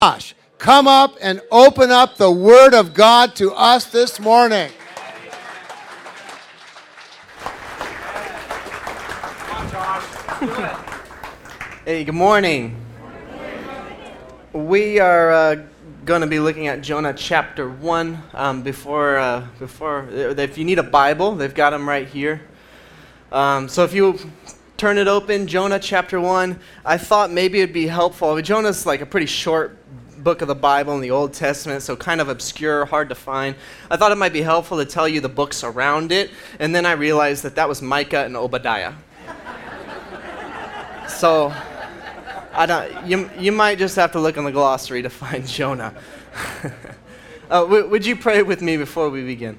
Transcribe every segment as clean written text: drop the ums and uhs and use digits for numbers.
Josh, come up and open up the Word of God to us this morning. Hey, good morning. We are going to be looking at Jonah chapter 1. If you need a Bible, they've got them right here. So if you turn it open, Jonah chapter 1, I thought maybe it'd be helpful. Jonah's like a pretty short book of the Bible in the Old Testament, so kind of obscure, hard to find. I thought it might be helpful to tell you the books around it, and then I realized that was Micah and Obadiah. So you might just have to look in the glossary to find Jonah. Would you pray with me before we begin?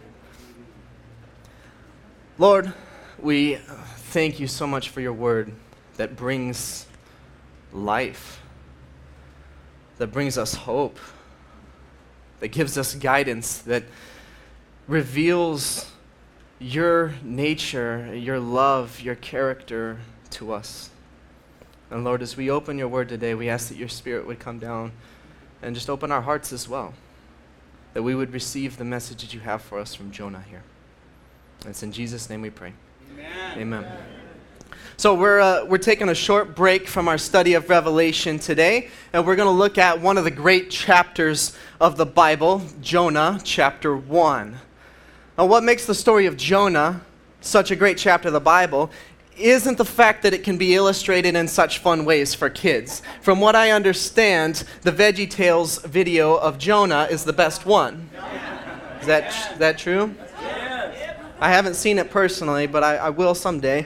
Lord, we thank you so much for your word that brings life, that brings us hope, that gives us guidance, that reveals your nature, your love, your character to us. And Lord, as we open your word today, we ask that your Spirit would come down and just open our hearts as well, that we would receive the message that you have for us from Jonah here. And it's in Jesus' name we pray. Amen. Amen. So we're taking a short break from our study of Revelation today, and we're going to look at one of the great chapters of the Bible, Jonah chapter 1. Now, what makes the story of Jonah such a great chapter of the Bible isn't the fact that it can be illustrated in such fun ways for kids. From what I understand, the VeggieTales video of Jonah is the best one. Is that true? I haven't seen it personally, but I will someday.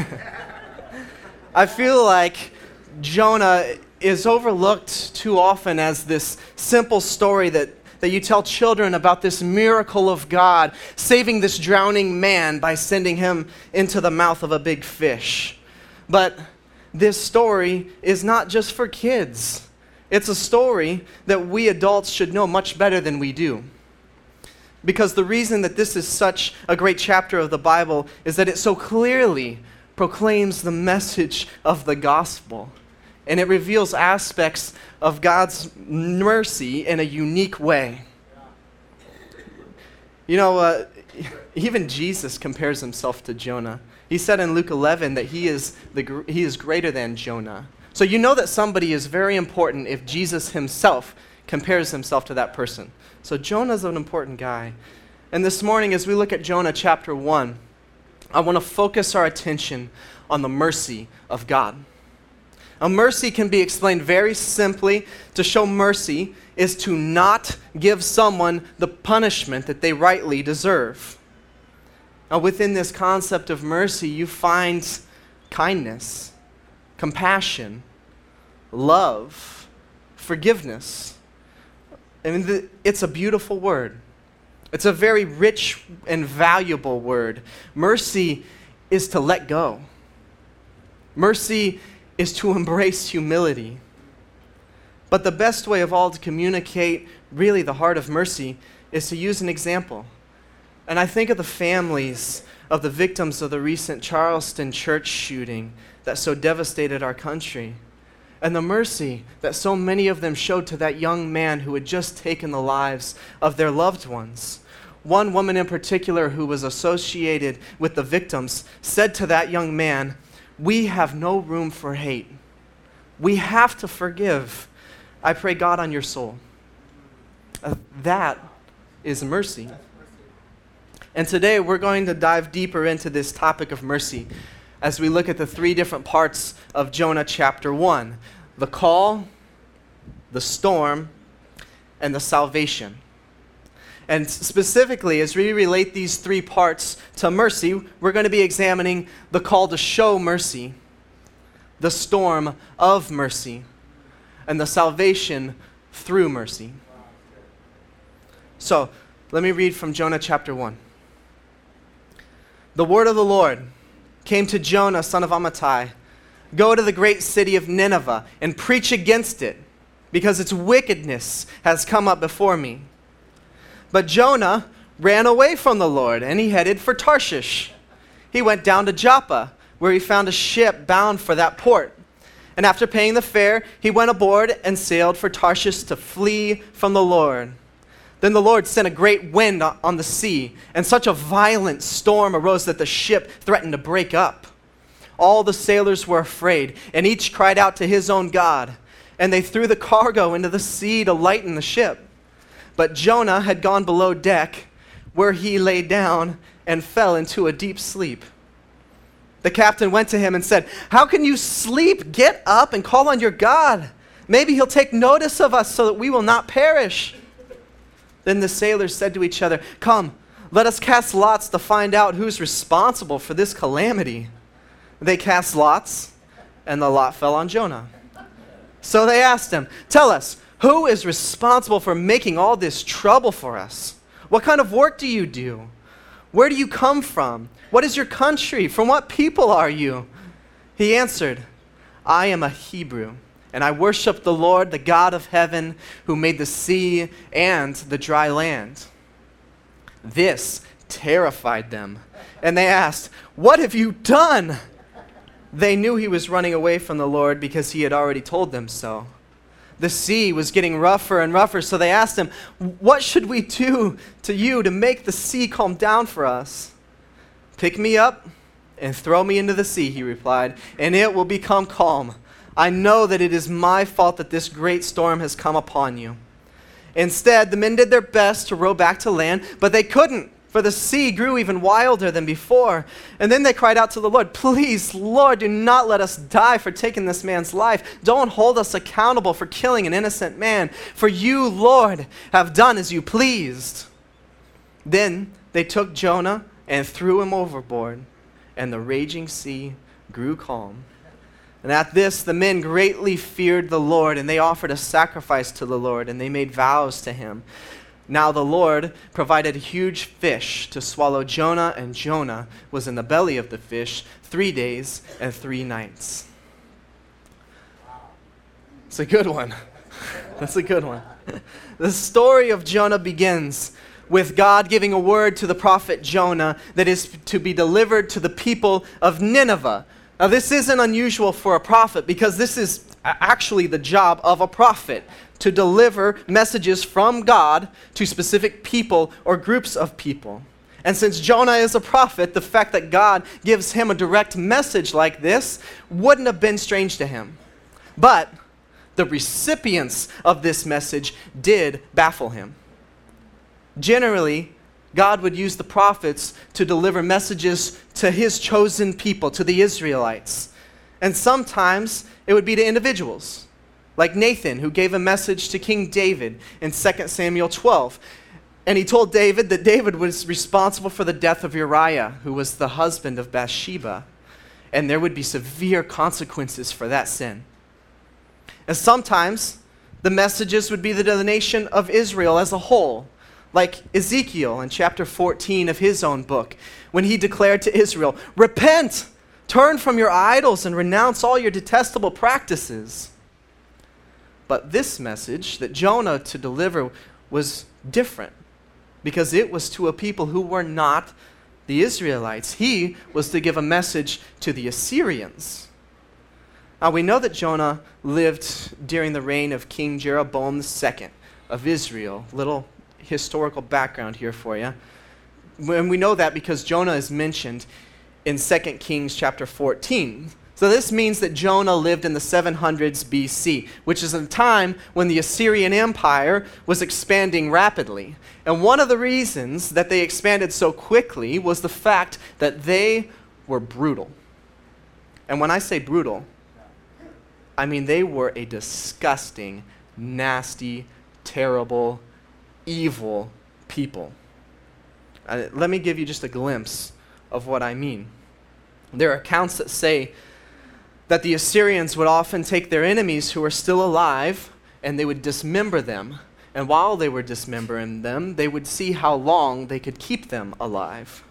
I feel like Jonah is overlooked too often as this simple story that you tell children about this miracle of God saving this drowning man by sending him into the mouth of a big fish. But this story is not just for kids. It's a story that we adults should know much better than we do. Because the reason that this is such a great chapter of the Bible is that it so clearly proclaims the message of the gospel. And it reveals aspects of God's mercy in a unique way. You know, even Jesus compares himself to Jonah. He said in Luke 11 that he is greater than Jonah. So you know that somebody is very important if Jesus himself compares himself to that person. So Jonah's an important guy. And this morning, as we look at Jonah chapter 1, I want to focus our attention on the mercy of God. Now, mercy can be explained very simply. To show mercy is to not give someone the punishment that they rightly deserve. Now, within this concept of mercy, you find kindness, compassion, love, forgiveness. I mean, it's a beautiful word. It's a very rich and valuable word. Mercy is to let go. Mercy is to embrace humility. But the best way of all to communicate really the heart of mercy is to use an example. And I think of the families of the victims of the recent Charleston church shooting that so devastated our country. And the mercy that so many of them showed to that young man who had just taken the lives of their loved ones. One woman in particular who was associated with the victims said to that young man, "We have no room for hate. We have to forgive. I pray God on your soul." That is mercy. And today we're going to dive deeper into this topic of mercy as we look at the three different parts of Jonah chapter 1. The call, the storm, and the salvation. And specifically, as we relate these three parts to mercy, we're going to be examining the call to show mercy, the storm of mercy, and the salvation through mercy. So, let me read from Jonah chapter 1. The word of the Lord came to Jonah, son of Amittai. Go to the great city of Nineveh and preach against it, because its wickedness has come up before me. But Jonah ran away from the Lord, and he headed for Tarshish. He went down to Joppa, where he found a ship bound for that port. And after paying the fare, he went aboard and sailed for Tarshish to flee from the Lord. Then the Lord sent a great wind on the sea, and such a violent storm arose that the ship threatened to break up. All the sailors were afraid, and each cried out to his own God. And they threw the cargo into the sea to lighten the ship. But Jonah had gone below deck, where he lay down and fell into a deep sleep. The captain went to him and said, "How can you sleep? Get up and call on your God. Maybe he'll take notice of us so that we will not perish." Then the sailors said to each other, "Come, let us cast lots to find out who's responsible for this calamity." They cast lots, and the lot fell on Jonah. So they asked him, "Tell us, who is responsible for making all this trouble for us? What kind of work do you do? Where do you come from? What is your country? From what people are you?" He answered, "I am a Hebrew, and I worship the Lord, the God of heaven, who made the sea and the dry land." This terrified them, and they asked, "What have you done?" They knew he was running away from the Lord because he had already told them so. The sea was getting rougher and rougher, so they asked him, "What should we do to you to make the sea calm down for us?" "Pick me up and throw me into the sea," he replied, "and it will become calm. I know that it is my fault that this great storm has come upon you." Instead, the men did their best to row back to land, but they couldn't, for the sea grew even wilder than before. And then they cried out to the Lord, "Please, Lord, do not let us die for taking this man's life. Don't hold us accountable for killing an innocent man, for you, Lord, have done as you pleased." Then they took Jonah and threw him overboard, and the raging sea grew calm. And at this, the men greatly feared the Lord, and they offered a sacrifice to the Lord, and they made vows to him. Now the Lord provided a huge fish to swallow Jonah, and Jonah was in the belly of the fish 3 days and 3 nights. It's a good one. That's a good one. The story of Jonah begins with God giving a word to the prophet Jonah that is to be delivered to the people of Nineveh. Now, this isn't unusual for a prophet because this is actually the job of a prophet, to deliver messages from God to specific people or groups of people. And since Jonah is a prophet, the fact that God gives him a direct message like this wouldn't have been strange to him. But the recipients of this message did baffle him. Generally, God would use the prophets to deliver messages to his chosen people, to the Israelites. And sometimes it would be to individuals, like Nathan, who gave a message to King David in 2 Samuel 12. And he told David that David was responsible for the death of Uriah, who was the husband of Bathsheba. And there would be severe consequences for that sin. And sometimes the messages would be to the nation of Israel as a whole, like Ezekiel in chapter 14 of his own book, when he declared to Israel, "Repent, turn from your idols, and renounce all your detestable practices." But this message that Jonah to deliver was different, because it was to a people who were not the Israelites. He was to give a message to the Assyrians. Now we know that Jonah lived during the reign of King Jeroboam II of Israel. Little historical background here for you. And we know that because Jonah is mentioned in 2 Kings chapter 14. So this means that Jonah lived in the 700s BC, which is a time when the Assyrian Empire was expanding rapidly. And one of the reasons that they expanded so quickly was the fact that they were brutal. And when I say brutal, I mean they were a disgusting, nasty, terrible, evil people. Let me give you just a glimpse of what I mean. There are accounts that say that the Assyrians would often take their enemies who were still alive and they would dismember them. And while they were dismembering them, they would see how long they could keep them alive.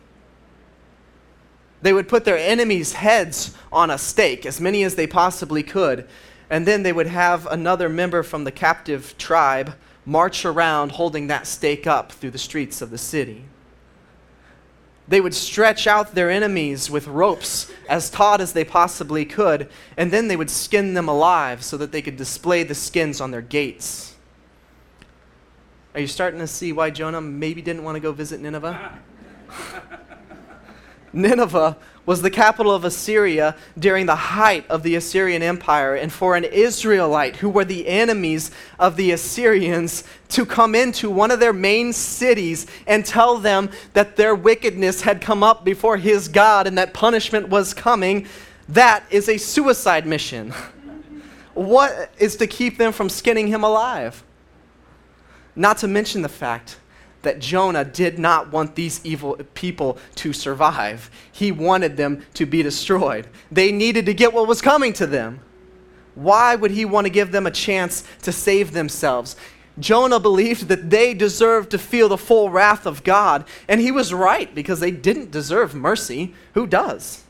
They would put their enemies' heads on a stake, as many as they possibly could, and then they would have another member from the captive tribe march around holding that stake up through the streets of the city. They would stretch out their enemies with ropes as taut as they possibly could, and then they would skin them alive so that they could display the skins on their gates. Are you starting to see why Jonah maybe didn't want to go visit Nineveh? Nineveh was the capital of Assyria during the height of the Assyrian Empire, and for an Israelite who were the enemies of the Assyrians to come into one of their main cities and tell them that their wickedness had come up before his God and that punishment was coming, that is a suicide mission. What is to keep them from skinning him alive? Not to mention the fact that Jonah did not want these evil people to survive. He wanted them to be destroyed. They needed to get what was coming to them. Why would he want to give them a chance to save themselves? Jonah believed that they deserved to feel the full wrath of God, and he was right because they didn't deserve mercy. Who does?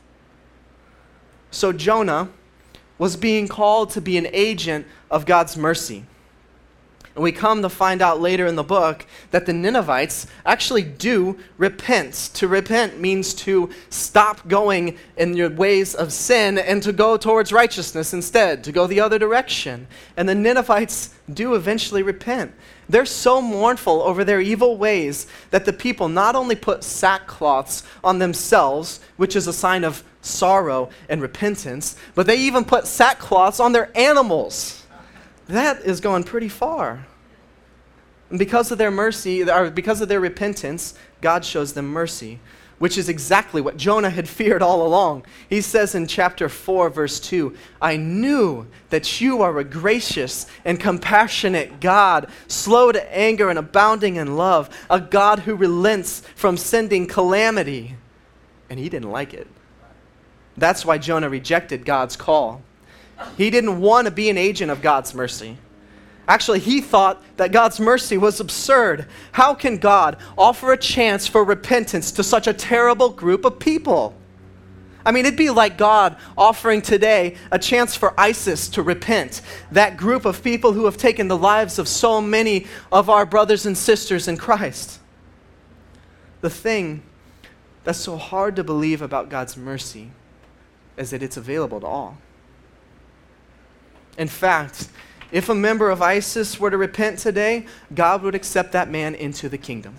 So Jonah was being called to be an agent of God's mercy. And we come to find out later in the book that the Ninevites actually do repent. To repent means to stop going in your ways of sin and to go towards righteousness instead, to go the other direction. And the Ninevites do eventually repent. They're so mournful over their evil ways that the people not only put sackcloths on themselves, which is a sign of sorrow and repentance, but they even put sackcloths on their animals. That is going pretty far. And because of their mercy, or because of their repentance, God shows them mercy, which is exactly what Jonah had feared all along. He says in chapter 4, verse 2, I knew that you are a gracious and compassionate God, slow to anger and abounding in love, a God who relents from sending calamity. And he didn't like it. That's why Jonah rejected God's call. He didn't want to be an agent of God's mercy. Actually, he thought that God's mercy was absurd. How can God offer a chance for repentance to such a terrible group of people? I mean, it'd be like God offering today a chance for ISIS to repent, that group of people who have taken the lives of so many of our brothers and sisters in Christ. The thing that's so hard to believe about God's mercy is that it's available to all. In fact, if a member of ISIS were to repent today, God would accept that man into the kingdom.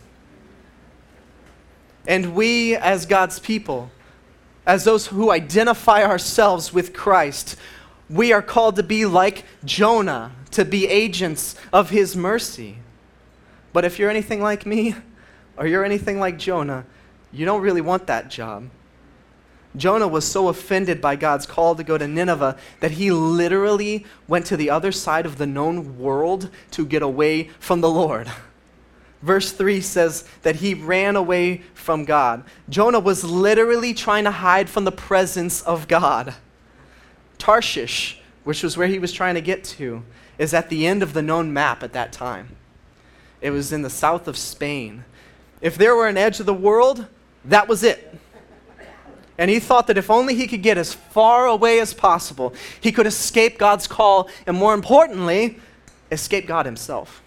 And we, as God's people, as those who identify ourselves with Christ, we are called to be like Jonah, to be agents of his mercy. But if you're anything like me, or you're anything like Jonah, you don't really want that job. Jonah was so offended by God's call to go to Nineveh that he literally went to the other side of the known world to get away from the Lord. Verse 3 says that he ran away from God. Jonah was literally trying to hide from the presence of God. Tarshish, which was where he was trying to get to, is at the end of the known map at that time. It was in the south of Spain. If there were an edge of the world, that was it. And he thought that if only he could get as far away as possible, he could escape God's call and, more importantly, escape God himself.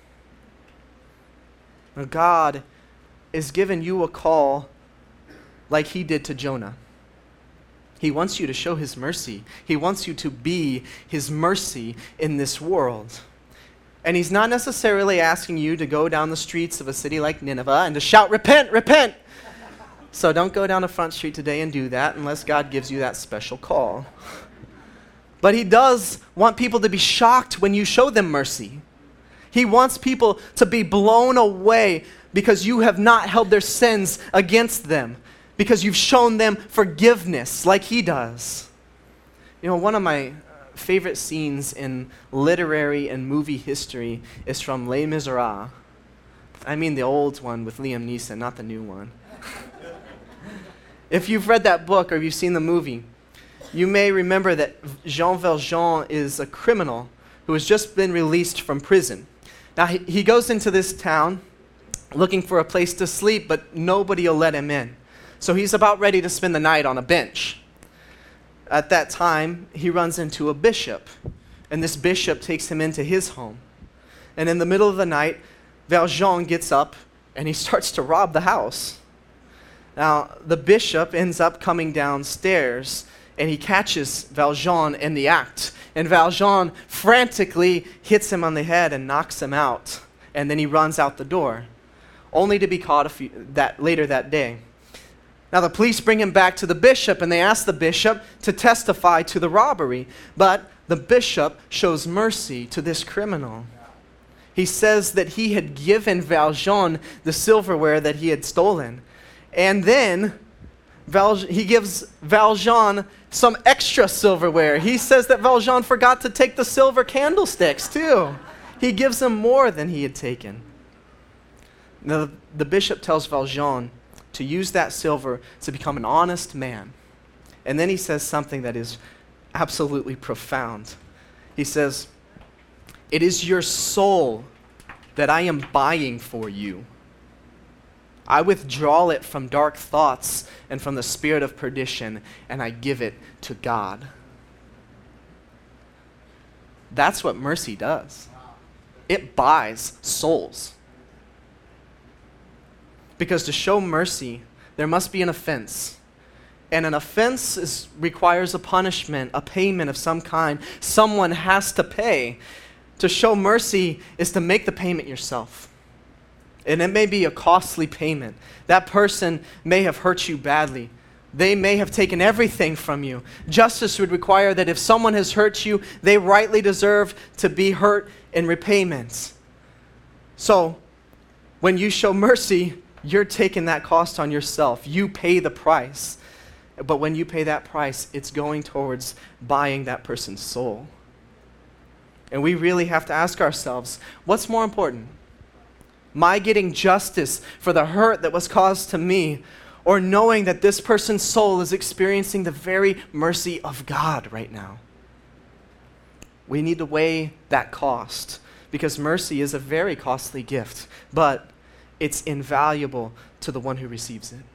Now, God is giving you a call like he did to Jonah. He wants you to show his mercy. He wants you to be his mercy in this world. And he's not necessarily asking you to go down the streets of a city like Nineveh and to shout, repent, repent. So don't go down a front street today and do that unless God gives you that special call. But he does want people to be shocked when you show them mercy. He wants people to be blown away because you have not held their sins against them, because you've shown them forgiveness like he does. You know, one of my favorite scenes in literary and movie history is from Les Miserables. I mean the old one with Liam Neeson, not the new one. If you've read that book or you've seen the movie, you may remember that Jean Valjean is a criminal who has just been released from prison. Now, he goes into this town looking for a place to sleep, but nobody will let him in. So he's about ready to spend the night on a bench. At that time, he runs into a bishop, and this bishop takes him into his home. And in the middle of the night, Valjean gets up, and he starts to rob the house. Now, the bishop ends up coming downstairs, and he catches Valjean in the act. And Valjean frantically hits him on the head and knocks him out. And then he runs out the door, only to be caught later that day. Now, the police bring him back to the bishop, and they ask the bishop to testify to the robbery. But the bishop shows mercy to this criminal. He says that he had given Valjean the silverware that he had stolen. And then he gives Valjean some extra silverware. He says that Valjean forgot to take the silver candlesticks too. He gives him more than he had taken. Now, the bishop tells Valjean to use that silver to become an honest man. And then he says something that is absolutely profound. He says, "It is your soul that I am buying for you. I withdraw it from dark thoughts and from the spirit of perdition, and I give it to God." That's what mercy does. It buys souls. Because to show mercy, there must be an offense. And an offense requires a punishment, a payment of some kind. Someone has to pay. To show mercy is to make the payment yourself. And it may be a costly payment. That person may have hurt you badly. They may have taken everything from you. Justice would require that if someone has hurt you, they rightly deserve to be hurt in repayment. So, when you show mercy, you're taking that cost on yourself. You pay the price. But when you pay that price, it's going towards buying that person's soul. And we really have to ask ourselves, what's more important? My getting justice for the hurt that was caused to me, or knowing that this person's soul is experiencing the very mercy of God right now? We need to weigh that cost, because mercy is a very costly gift, but it's invaluable to the one who receives it.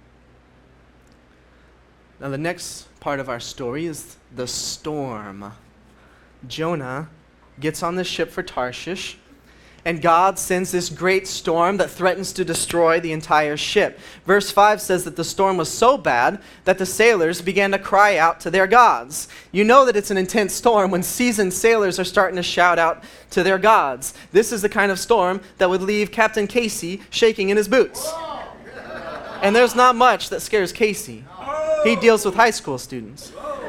Now, the next part of our story is the storm. Jonah gets on the ship for Tarshish, and God sends this great storm that threatens to destroy the entire ship. Verse 5 says that the storm was so bad that the sailors began to cry out to their gods. You know that it's an intense storm when seasoned sailors are starting to shout out to their gods. This is the kind of storm that would leave Captain Casey shaking in his boots. And there's not much that scares Casey. He deals with high school students.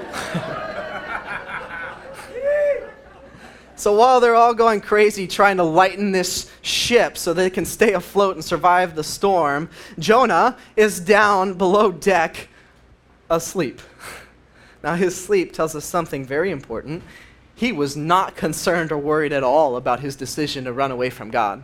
So while they're all going crazy trying to lighten this ship so they can stay afloat and survive the storm, Jonah is down below deck asleep. Now, his sleep tells us something very important. He was not concerned or worried at all about his decision to run away from God.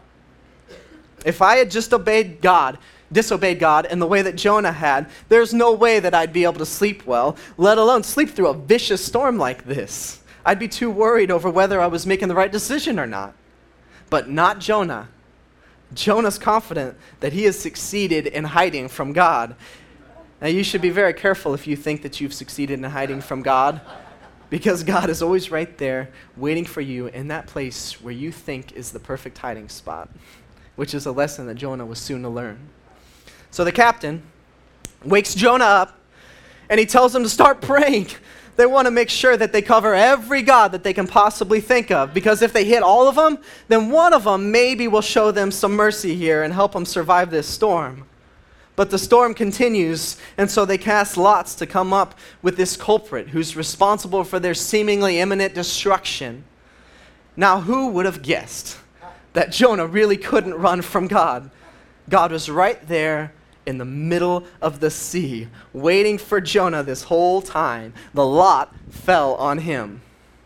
If I had just disobeyed God in the way that Jonah had, there's no way that I'd be able to sleep well, let alone sleep through a vicious storm like this. I'd be too worried over whether I was making the right decision or not. But not Jonah. Jonah's confident that he has succeeded in hiding from God. Now, you should be very careful if you think that you've succeeded in hiding from God, because God is always right there waiting for you in that place where you think is the perfect hiding spot, which is a lesson that Jonah was soon to learn. So the captain wakes Jonah up, and he tells him to start praying. They want to make sure that they cover every god that they can possibly think of, because if they hit all of them, then one of them maybe will show them some mercy here and help them survive this storm. But the storm continues, and so they cast lots to come up with this culprit who's responsible for their seemingly imminent destruction. Now, who would have guessed that Jonah really couldn't run from God? God was right there in the middle of the sea, waiting for Jonah this whole time. The lot fell on him.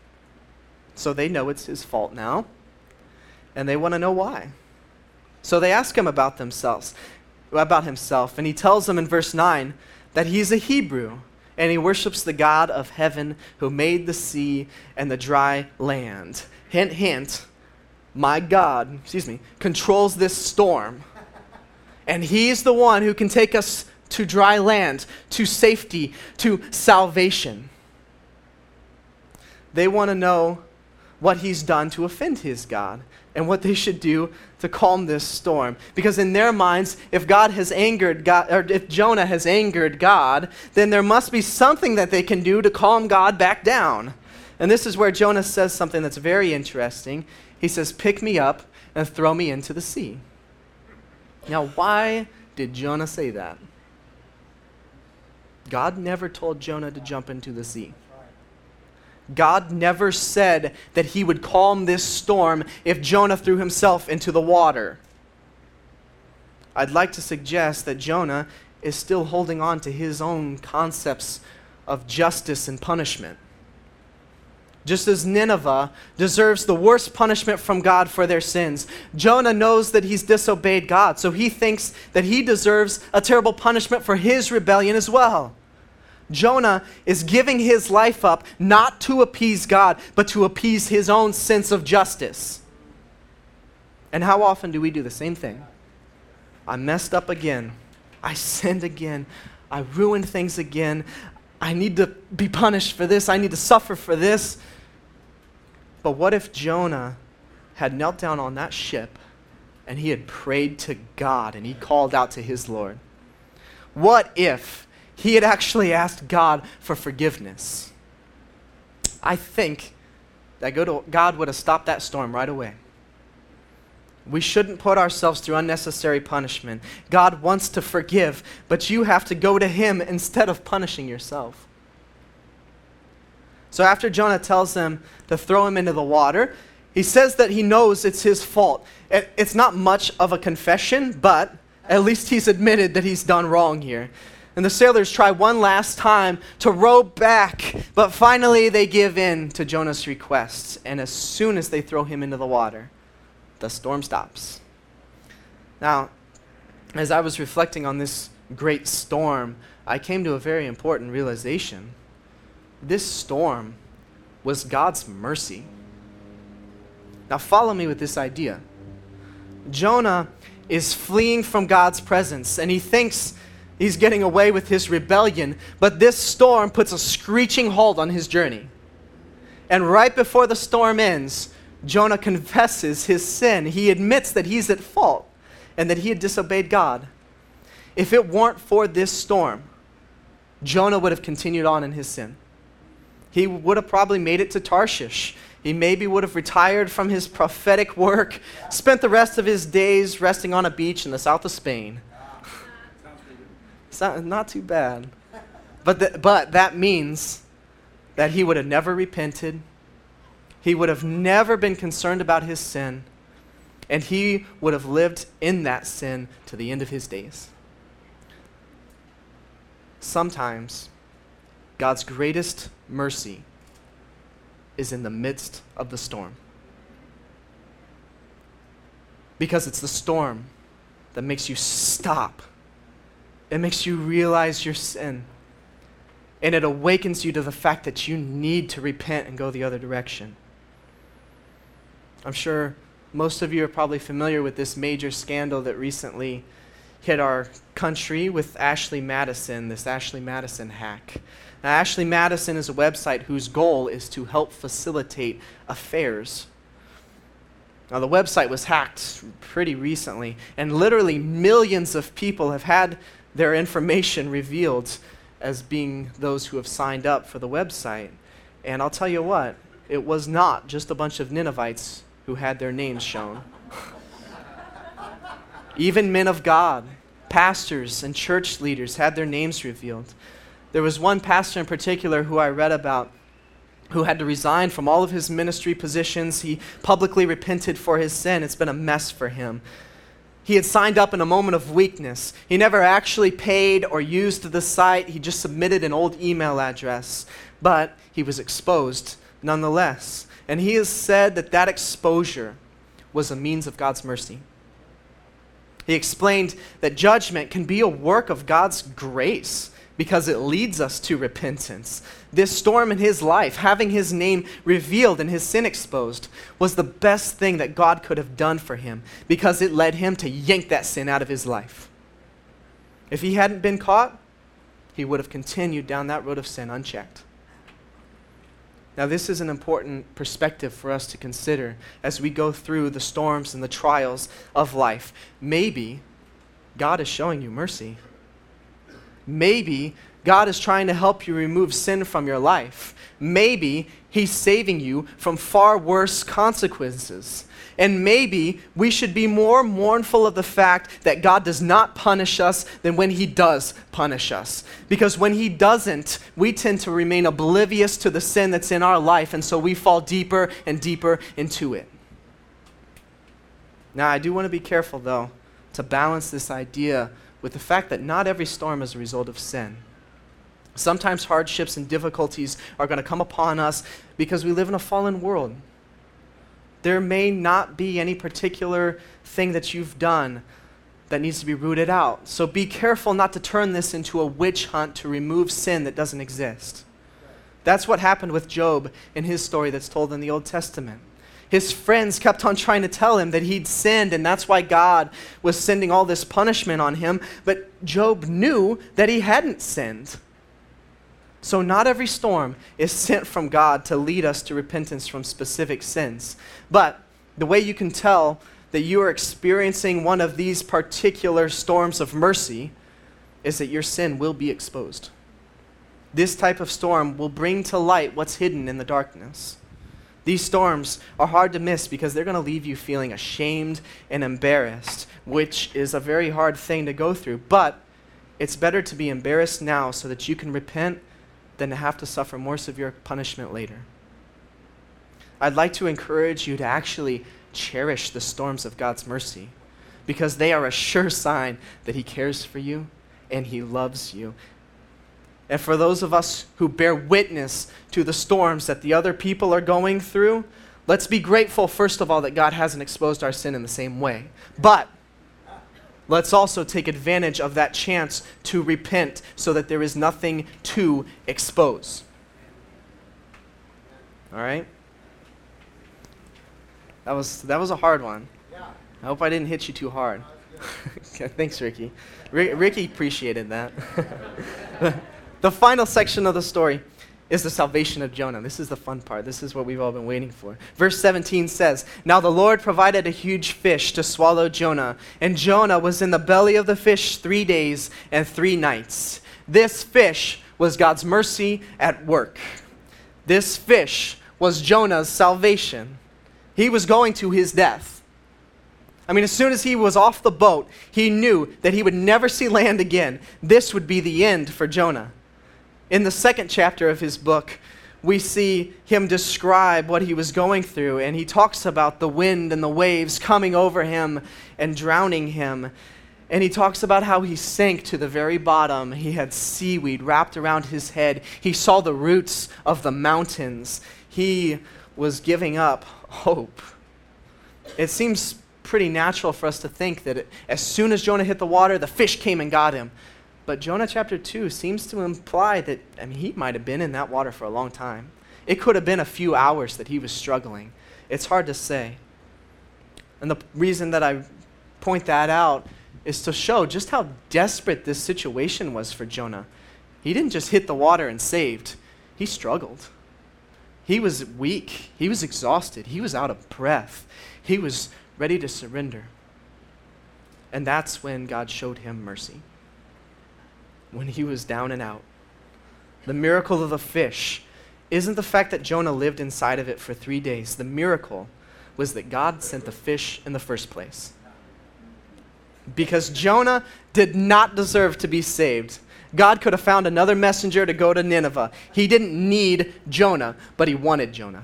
So they know it's his fault now, and they want to know why. So they ask him about himself, and he tells them in verse 9 that he's a Hebrew, and he worships the God of heaven who made the sea and the dry land. Hint, hint, my God, controls this storm. And he's the one who can take us to dry land, to safety, to salvation. They want to know what he's done to offend his God and what they should do to calm this storm. Because in their minds, if God has angered God, or if Jonah has angered God, then there must be something that they can do to calm God back down. And this is where Jonah says something that's very interesting. He says, "Pick me up and throw me into the sea." Now, why did Jonah say that? God never told Jonah to jump into the sea. God never said that he would calm this storm if Jonah threw himself into the water. I'd like to suggest that Jonah is still holding on to his own concepts of justice and punishment. Just as Nineveh deserves the worst punishment from God for their sins, Jonah knows that he's disobeyed God, so he thinks that he deserves a terrible punishment for his rebellion as well. Jonah is giving his life up not to appease God, but to appease his own sense of justice. And how often do we do the same thing? I messed up again. I sinned again. I ruined things again. I need to be punished for this. I need to suffer for this. But what if Jonah had knelt down on that ship and he had prayed to God and he called out to his Lord? What if he had actually asked God for forgiveness? I think that God would have stopped that storm right away. We shouldn't put ourselves through unnecessary punishment. God wants to forgive, but you have to go to him instead of punishing yourself. So after Jonah tells them to throw him into the water, he says that he knows it's his fault. It's not much of a confession, but at least he's admitted that he's done wrong here. And the sailors try one last time to row back, but finally they give in to Jonah's requests. And as soon as they throw him into the water, the storm stops. Now, as I was reflecting on this great storm, I came to a very important realization. This storm was God's mercy. Now follow me with this idea. Jonah is fleeing from God's presence, and he thinks he's getting away with his rebellion, but this storm puts a screeching halt on his journey. And right before the storm ends, Jonah confesses his sin. He admits that he's at fault and that he had disobeyed God. If it weren't for this storm, Jonah would have continued on in his sin. He would have probably made it to Tarshish. He maybe would have retired from his prophetic work, spent the rest of his days resting on a beach in the south of Spain. It's not too bad. But that means that he would have never repented. He would have never been concerned about his sin. And he would have lived in that sin to the end of his days. Sometimes God's greatest mercy is in the midst of the storm. Because it's the storm that makes you stop. It makes you realize your sin. And it awakens you to the fact that you need to repent and go the other direction. I'm sure most of you are probably familiar with this major scandal that recently hit our country with Ashley Madison, this Ashley Madison hack. Now, Ashley Madison is a website whose goal is to help facilitate affairs. Now, the website was hacked pretty recently, and literally millions of people have had their information revealed as being those who have signed up for the website. And I'll tell you what, it was not just a bunch of Ninevites who had their names shown. Even men of God, pastors and church leaders had their names revealed. There was one pastor in particular who I read about who had to resign from all of his ministry positions. He publicly repented for his sin. It's been a mess for him. He had signed up in a moment of weakness. He never actually paid or used the site. He just submitted an old email address. But he was exposed nonetheless. And he has said that that exposure was a means of God's mercy. He explained that judgment can be a work of God's grace because it leads us to repentance. This storm in his life, having his name revealed and his sin exposed, was the best thing that God could have done for him because it led him to yank that sin out of his life. If he hadn't been caught, he would have continued down that road of sin unchecked. Now, this is an important perspective for us to consider as we go through the storms and the trials of life. Maybe God is showing you mercy. Maybe God is trying to help you remove sin from your life. Maybe He's saving you from far worse consequences. And maybe we should be more mournful of the fact that God does not punish us than when He does punish us. Because when He doesn't, we tend to remain oblivious to the sin that's in our life, and so we fall deeper and deeper into it. Now, I do want to be careful, though, to balance this idea with the fact that not every storm is a result of sin. Sometimes hardships and difficulties are going to come upon us because we live in a fallen world. There may not be any particular thing that you've done that needs to be rooted out. So be careful not to turn this into a witch hunt to remove sin that doesn't exist. That's what happened with Job in his story that's told in the Old Testament. His friends kept on trying to tell him that he'd sinned, and that's why God was sending all this punishment on him. But Job knew that he hadn't sinned. So not every storm is sent from God to lead us to repentance from specific sins. But the way you can tell that you are experiencing one of these particular storms of mercy is that your sin will be exposed. This type of storm will bring to light what's hidden in the darkness. These storms are hard to miss because they're going to leave you feeling ashamed and embarrassed, which is a very hard thing to go through. But it's better to be embarrassed now so that you can repent than to have to suffer more severe punishment later. I'd like to encourage you to actually cherish the storms of God's mercy because they are a sure sign that He cares for you and He loves you. And for those of us who bear witness to the storms that the other people are going through, let's be grateful, first of all, that God hasn't exposed our sin in the same way. But let's also take advantage of that chance to repent so that there is nothing to expose. All right? That was a hard one. I hope I didn't hit you too hard. Okay, thanks, Ricky. Ricky appreciated that. The final section of the story is the salvation of Jonah. This is the fun part. This is what we've all been waiting for. Verse 17 says, "Now the Lord provided a huge fish to swallow Jonah, and Jonah was in the belly of the fish 3 days and 3 nights." This fish was God's mercy at work. This fish was Jonah's salvation. He was going to his death. I mean, as soon as he was off the boat, he knew that he would never see land again. This would be the end for Jonah. In the second chapter of his book, we see him describe what he was going through, and he talks about the wind and the waves coming over him and drowning him. And he talks about how he sank to the very bottom. He had seaweed wrapped around his head. He saw the roots of the mountains. He was giving up hope. It seems pretty natural for us to think that as soon as Jonah hit the water, the fish came and got him. But Jonah chapter 2 seems to imply that, he might have been in that water for a long time. It could have been a few hours that he was struggling. It's hard to say. And the reason that I point that out is to show just how desperate this situation was for Jonah. He didn't just hit the water and saved. He struggled. He was weak. He was exhausted. He was out of breath. He was ready to surrender. And that's when God showed him mercy. When he was down and out. The miracle of the fish isn't the fact that Jonah lived inside of it for 3 days. The miracle was that God sent the fish in the first place. Because Jonah did not deserve to be saved. God could have found another messenger to go to Nineveh. He didn't need Jonah, but he wanted Jonah.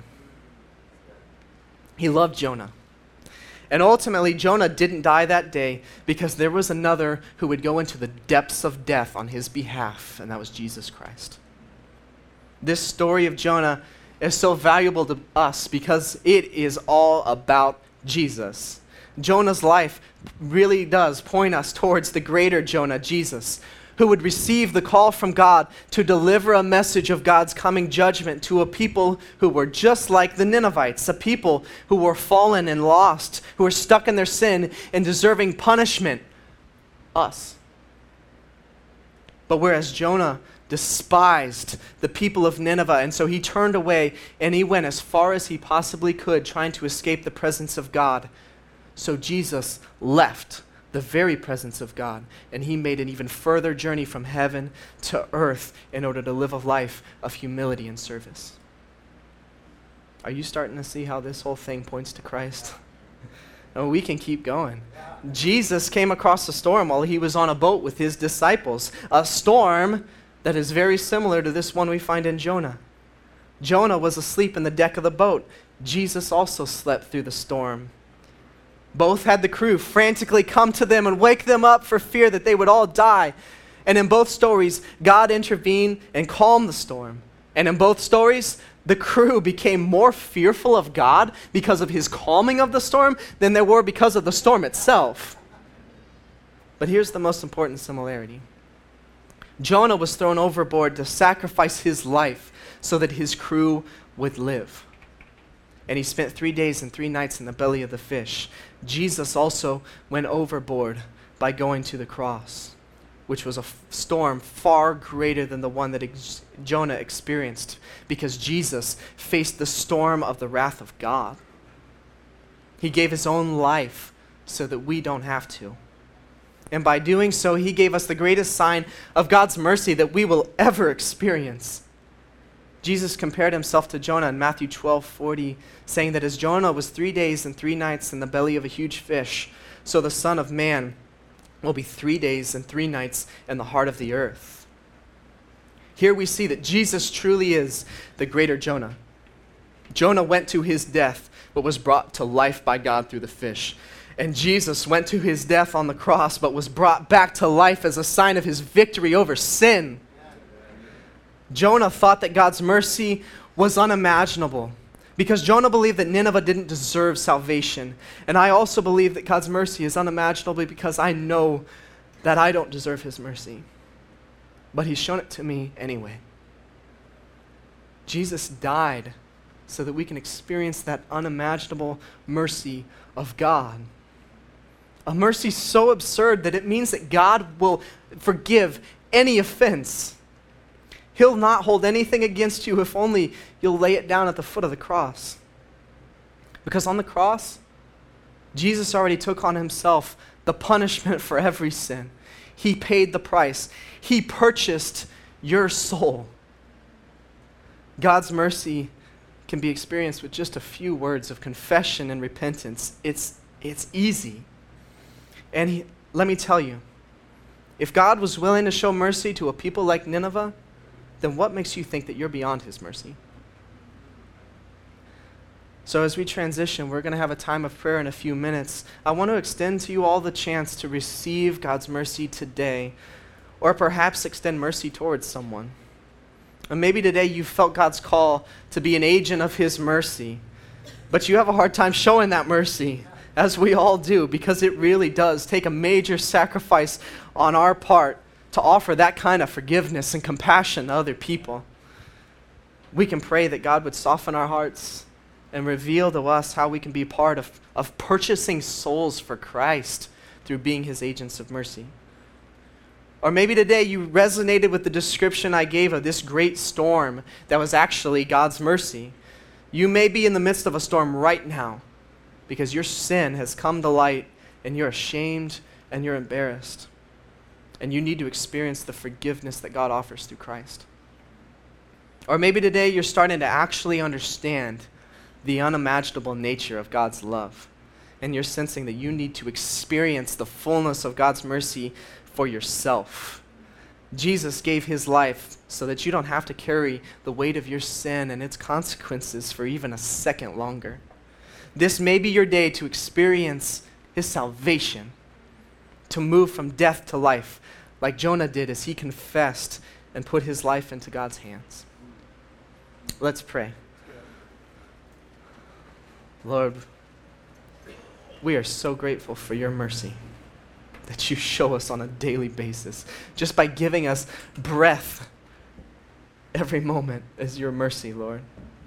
He loved Jonah. And ultimately, Jonah didn't die that day because there was another who would go into the depths of death on his behalf, and that was Jesus Christ. This story of Jonah is so valuable to us because it is all about Jesus. Jonah's life really does point us towards the greater Jonah, Jesus, who would receive the call from God to deliver a message of God's coming judgment to a people who were just like the Ninevites, a people who were fallen and lost, who were stuck in their sin and deserving punishment, us. But whereas Jonah despised the people of Nineveh, and so he turned away and he went as far as he possibly could, trying to escape the presence of God. So Jesus left the very presence of God, and he made an even further journey from heaven to earth in order to live a life of humility and service. Are you starting to see how this whole thing points to Christ? Oh, we can keep going. Jesus came across a storm while he was on a boat with his disciples, a storm that is very similar to this one we find in Jonah. Jonah was asleep in the deck of the boat. Jesus also slept through the storm. Both had the crew frantically come to them and wake them up for fear that they would all die. And in both stories, God intervened and calmed the storm. And in both stories, the crew became more fearful of God because of his calming of the storm than they were because of the storm itself. But here's the most important similarity. Jonah was thrown overboard to sacrifice his life so that his crew would live. And he spent 3 days and 3 nights in the belly of the fish. Jesus also went overboard by going to the cross, which was a storm far greater than the one that Jonah experienced, because Jesus faced the storm of the wrath of God. He gave his own life so that we don't have to. And by doing so, he gave us the greatest sign of God's mercy that we will ever experience. Jesus compared himself to Jonah in Matthew 12:40, saying that as Jonah was 3 days and 3 nights in the belly of a huge fish, so the Son of Man will be 3 days and 3 nights in the heart of the earth. Here we see that Jesus truly is the greater Jonah. Jonah went to his death, but was brought to life by God through the fish. And Jesus went to his death on the cross, but was brought back to life as a sign of his victory over sin. Jonah thought that God's mercy was unimaginable because Jonah believed that Nineveh didn't deserve salvation. And I also believe that God's mercy is unimaginable because I know that I don't deserve his mercy. But he's shown it to me anyway. Jesus died so that we can experience that unimaginable mercy of God. A mercy so absurd that it means that God will forgive any offense. He'll not hold anything against you if only you'll lay it down at the foot of the cross. Because on the cross, Jesus already took on himself the punishment for every sin. He paid the price. He purchased your soul. God's mercy can be experienced with just a few words of confession and repentance. It's easy. And let me tell you, if God was willing to show mercy to a people like Nineveh, then what makes you think that you're beyond his mercy? So as we transition, we're going to have a time of prayer in a few minutes. I want to extend to you all the chance to receive God's mercy today, or perhaps extend mercy towards someone. And maybe today you felt God's call to be an agent of his mercy, but you have a hard time showing that mercy, as we all do, because it really does take a major sacrifice on our part to offer that kind of forgiveness and compassion to other people. We can pray that God would soften our hearts and reveal to us how we can be part of purchasing souls for Christ through being his agents of mercy. Or maybe today you resonated with the description I gave of this great storm that was actually God's mercy. You may be in the midst of a storm right now because your sin has come to light and you're ashamed and you're embarrassed. And you need to experience the forgiveness that God offers through Christ. Or maybe today you're starting to actually understand the unimaginable nature of God's love. And you're sensing that you need to experience the fullness of God's mercy for yourself. Jesus gave his life so that you don't have to carry the weight of your sin and its consequences for even a second longer. This may be your day to experience his salvation, to move from death to life, like Jonah did as he confessed and put his life into God's hands. Let's pray. Lord, we are so grateful for your mercy that you show us on a daily basis. Just by giving us breath every moment is your mercy, Lord.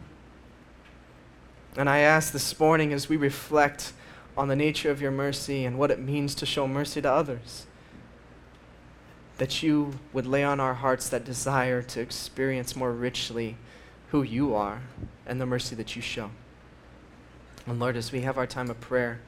And I ask this morning as we reflect on the nature of your mercy and what it means to show mercy to others, that you would lay on our hearts that desire to experience more richly who you are and the mercy that you show. And Lord, as we have our time of prayer,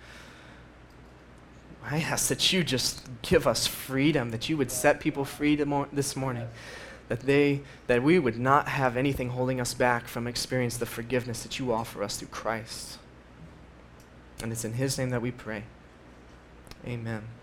I ask that you just give us freedom, that you would set people free this morning, that we would not have anything holding us back from experiencing the forgiveness that you offer us through Christ. And it's in his name that we pray. Amen.